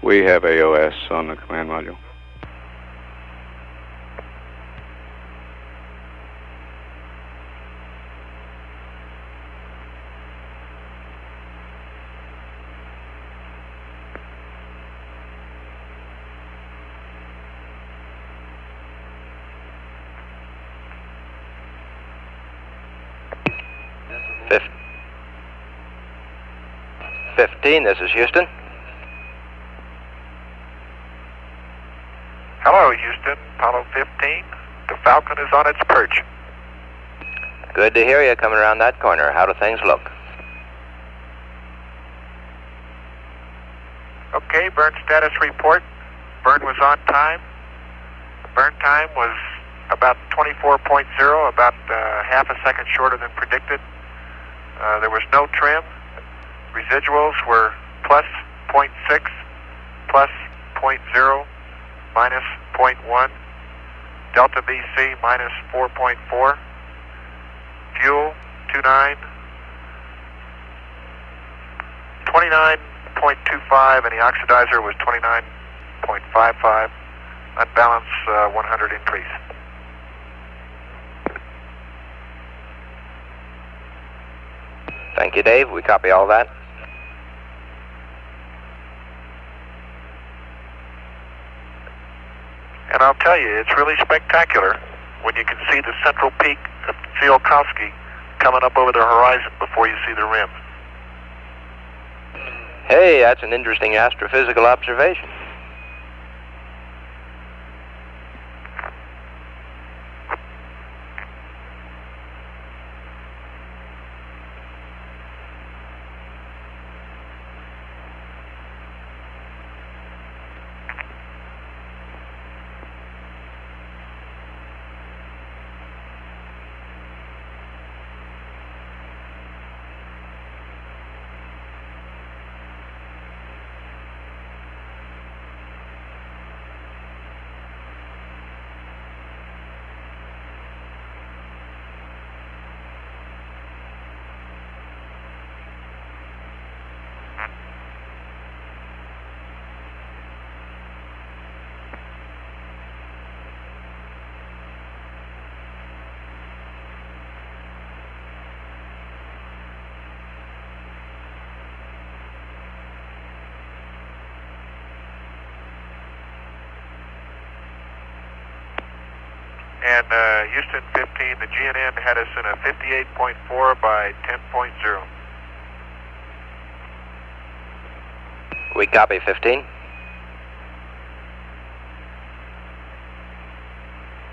We have AOS on the command module. Fif- 15, this is Houston. Hello, Houston. Apollo 15. The Falcon is on its perch. Good to hear you coming around that corner. How do things look? Okay, burn status report. Burn was on time. Burn time was about 24.0, about half a second shorter than predicted. There was no trim. Residuals were plus 0.6, plus 0.0, minus 0.1. Delta BC minus 4.4. Fuel 29. 29.25, and the oxidizer was 29.55. Unbalance 100 increase. Thank you, Dave. We copy all that. And I'll tell you, it's really spectacular when you can see the central peak of Tsiolkovsky coming up over the horizon before you see the rim. Hey, that's an interesting astrophysical observation. And Houston 15, the GNN had us in a 58.4 by 10.0. We copy 15.